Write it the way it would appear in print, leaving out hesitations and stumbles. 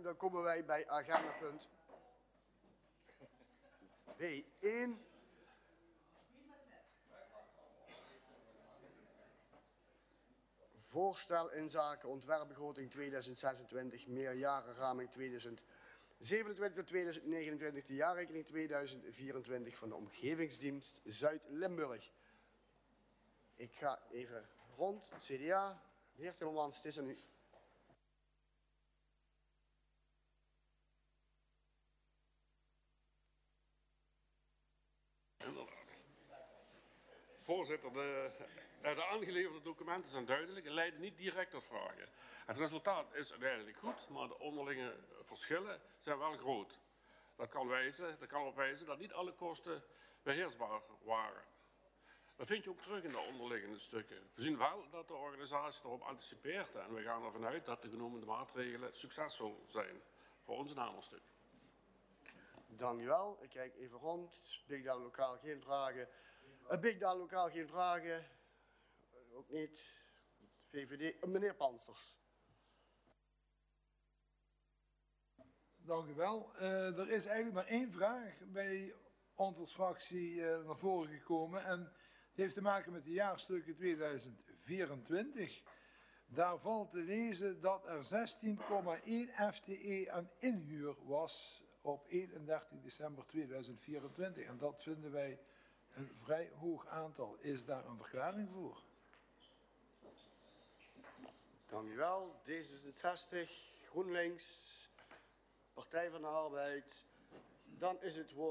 dan komen wij bij agendapunt B1. Voorstel in zaken ontwerpbegroting 2026, meerjarenraming 2027 tot 2029, de jaarrekening 2024 van de Omgevingsdienst Zuid-Limburg. Ik ga even rond. CDA, de heer Timmermans, het is aan u. Voorzitter, de aangeleverde documenten zijn duidelijk en leiden niet direct tot vragen. Het resultaat is uiteindelijk goed, maar de onderlinge verschillen zijn wel groot. Dat kan erop wijzen dat niet alle kosten beheersbaar waren. Dat vind je ook terug in de onderliggende stukken. We zien wel dat de organisatie erop anticipeert en we gaan ervan uit dat de genomen maatregelen succesvol zijn. Voor ons een ander stuk. Dank u wel. Ik kijk even rond. Big Data lokaal geen vragen. Big Data lokaal geen vragen. Ook niet. VVD. Meneer Pansters. Dank u wel. Er is eigenlijk maar één vraag bij ons als fractie naar voren gekomen. En het heeft te maken met de jaarstukken 2024. Daar valt te lezen dat er 16,1 FTE aan inhuur was op 31 december 2024. En dat vinden wij een vrij hoog aantal. Is daar een verklaring voor? Dank u wel. D66, GroenLinks, Partij van de Arbeid. Dan is het woord.